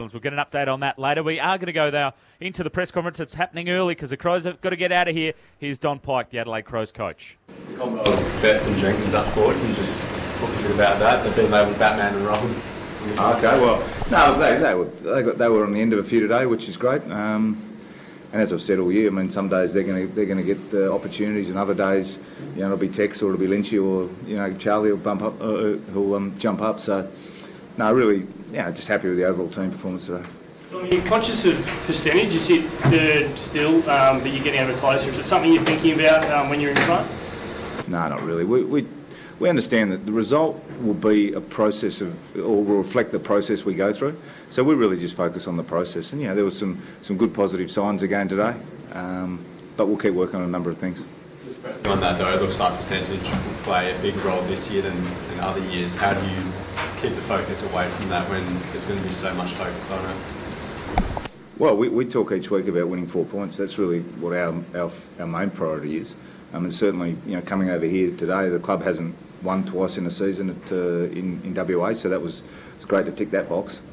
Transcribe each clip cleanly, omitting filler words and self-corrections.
We'll get an update on that later. We are going to go now into the press conference. It's happening early because the Crows have got to get out of here. Here's Don Pike, the Adelaide Crows coach. Betts and Jenkins up forward. Can you just talk a bit about that? They've been labelled Batman and Robin. Okay, well, no, they were on the end of a few today, which is great. And as I've said all year, I mean, some days they're going to get opportunities, and other days, it'll be Tex or it'll be Lynchy or Charlie will bump up, who'll jump up. So, no, really, just happy with the overall team performance today. So you're conscious of percentage. You sit third still, but you're getting ever closer. Is it something you're thinking about when you're in front? No, not really. We understand that the result will be a process or will reflect the process we go through. So we really just focus on the process. And there was some good positive signs again today, but we'll keep working on a number of things. Just pressing on that though, it looks like percentage will play a big role this year than other years. How do you keep the focus away from that when there's going to be so much focus on it? Well, we talk each week about winning 4 points. That's really what our main priority is. And certainly, coming over here today, the club hasn't won twice in a season in WA, so it's great to tick that box.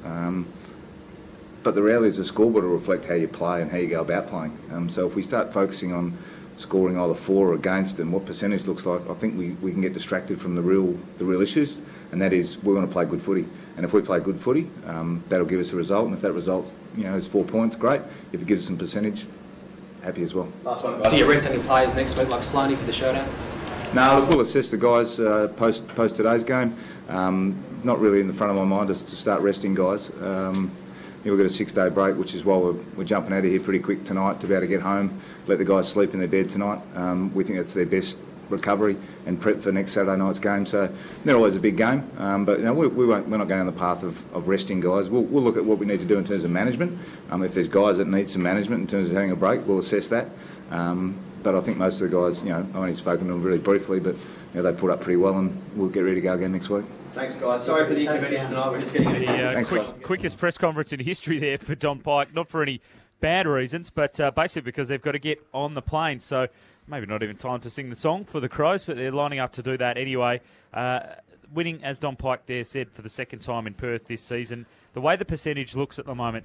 But the reality is the scoreboard will reflect how you play and how you go about playing. So if we start focusing on scoring either for or against and what percentage looks like, I think we can get distracted from the real issues, and that is we want to play good footy. And if we play good footy, that'll give us a result. And if that result, is 4 points, great. If it gives us some percentage, happy as well. Last one. Do you rest any players next week, like Sloaney for the showdown? No, look, we'll assess the guys post today's game. Not really in the front of my mind is to start resting guys. We've got a 6-day break, which is why we're jumping out of here pretty quick tonight to be able to get home, let the guys sleep in their bed tonight. We think that's their best recovery and prep for next Saturday night's game. So they're always a big game, but we're not going down the path of resting guys. We'll look at what we need to do in terms of management. If there's guys that need some management in terms of having a break, we'll assess that. But I think most of the guys, I've only spoken to them really briefly, but they put up pretty well, and we'll get ready to go again next week. Thanks, guys. Sorry for the inconvenience tonight. We're just getting The quickest press conference in history there for Don Pike, not for any bad reasons, but basically because they've got to get on the plane. So maybe not even time to sing the song for the Crows, but they're lining up to do that anyway. Winning, as Don Pike there said, for the second time in Perth this season. The way the percentage looks at the moment,